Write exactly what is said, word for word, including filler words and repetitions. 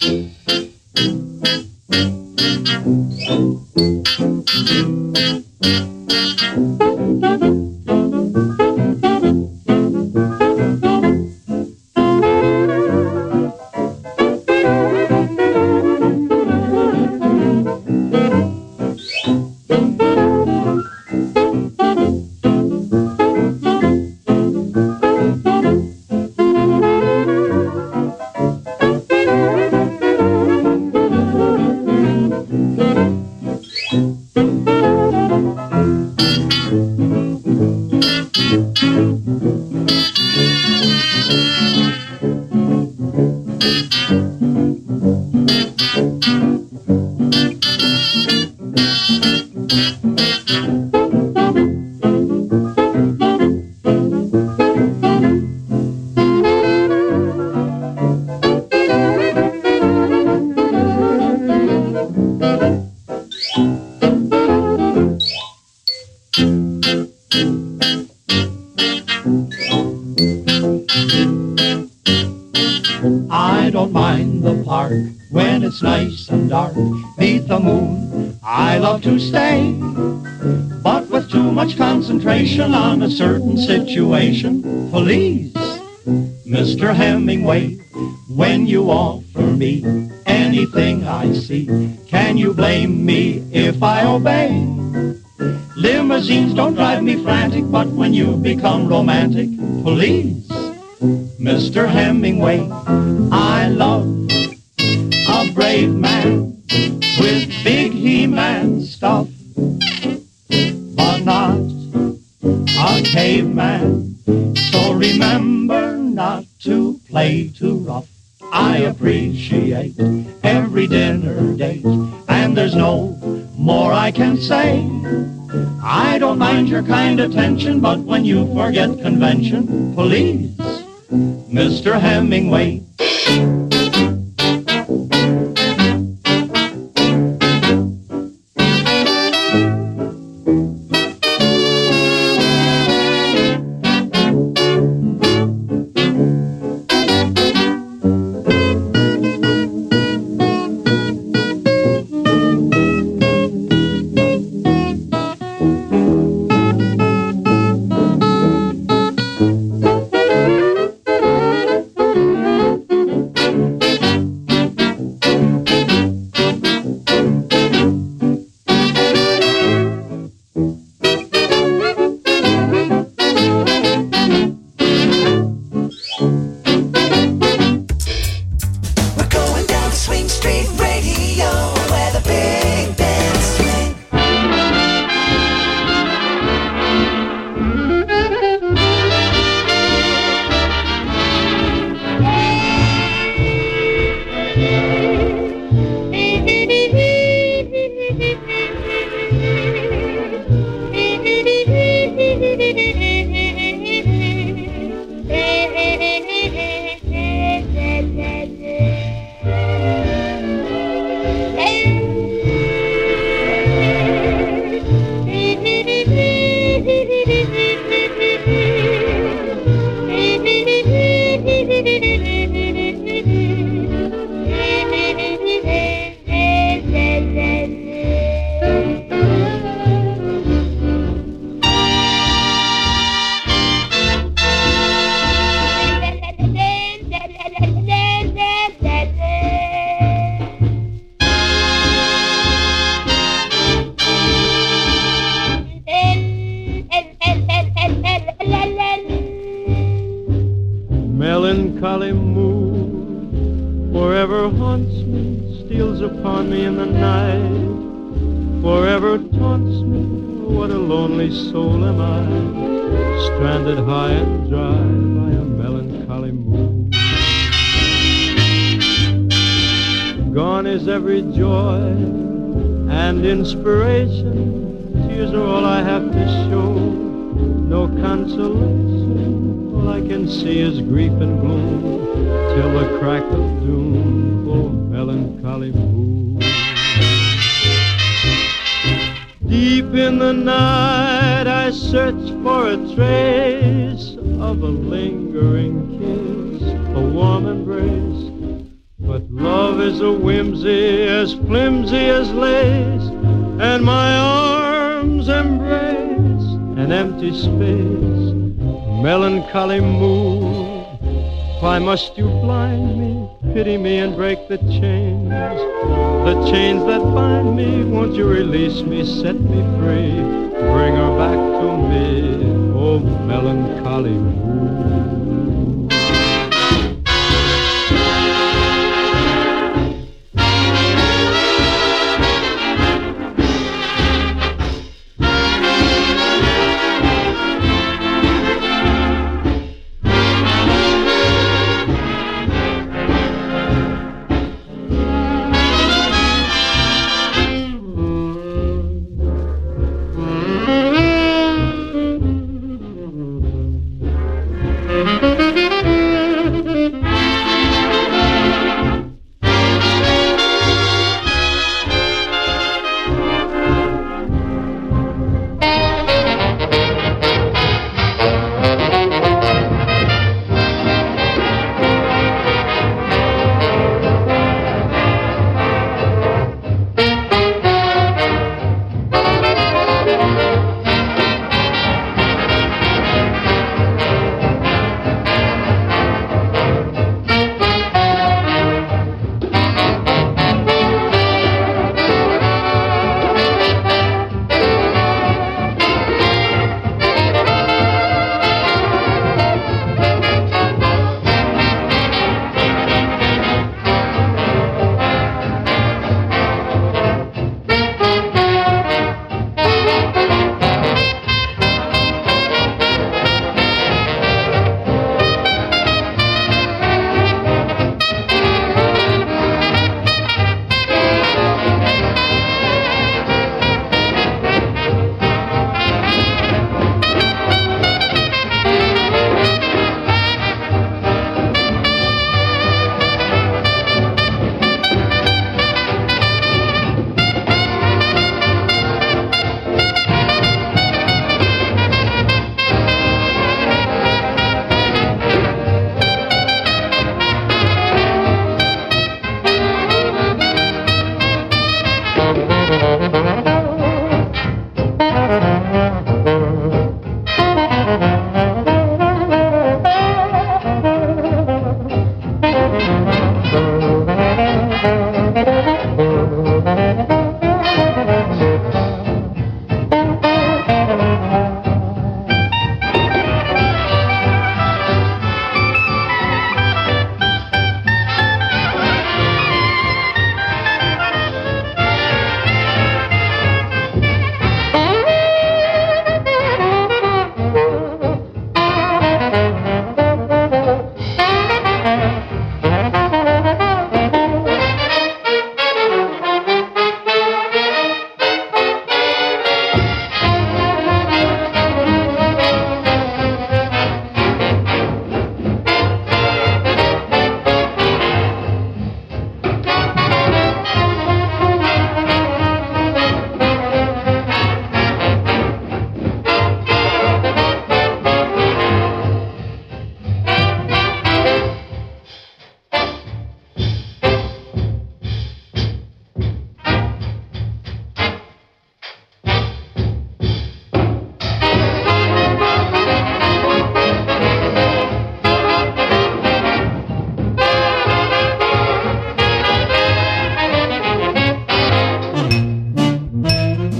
I don't mind the park when it's nice and dark beneath the moon. I love to stay, but with too much concentration on a certain situation, please, Mister Hemingway, when you offer me anything I see, can you blame me if I obey? Limousines don't drive me frantic, but when you become romantic, please, Mister Hemingway, I love a brave man with big He-Man stuff, but not a caveman. So remember not to play too rough. I appreciate every dinner date, and there's no more I can say. I don't mind your kind attention, but when you forget convention, please, Mister Hemingway. Melancholy mood forever haunts me, steals upon me in the night, forever taunts me. What a lonely soul am I, stranded high and dry by a melancholy mood. Gone is every joy and inspiration, tears are all I have to show, no consolation. All I can see is grief and gloom, till the crack of doom, oh melancholy mood. Deep in the night I search for a trace of a lingering kiss, a warm embrace, but love love is a whimsy as flimsy as lace, and my arms embrace an empty space. Melancholy mood, why must you blind me? Pity me and break the chains, the chains that bind me. Won't you release me, set me free, bring her back to me, oh melancholy mood.